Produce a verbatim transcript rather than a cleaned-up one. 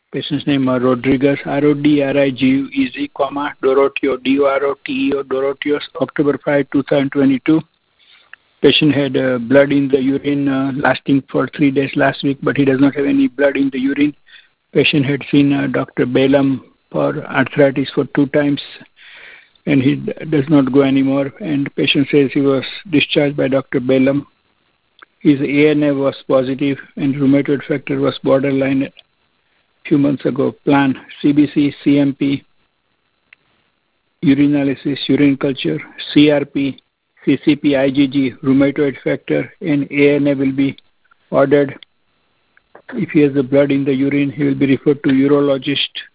Patient's name uh, Rodriguez, R O D R I G U E Z, comma, Doroteo, D O R O T E O, Doroteos, October fifth, twenty twenty-two. Patient had uh, blood in the urine uh, lasting for three days last week, but he does not have any blood in the urine. Patient had seen uh, Doctor Balaam for arthritis for two times, and he d- does not go anymore. And patient says he was discharged by Doctor Balaam. His A N A was positive, and rheumatoid factor was borderline a few months ago. Plan C B C, C M P, urinalysis, urine culture, C R P, C C P, I G G, rheumatoid factor, and A N A will be ordered. If he has the blood in the urine, he will be referred to urologist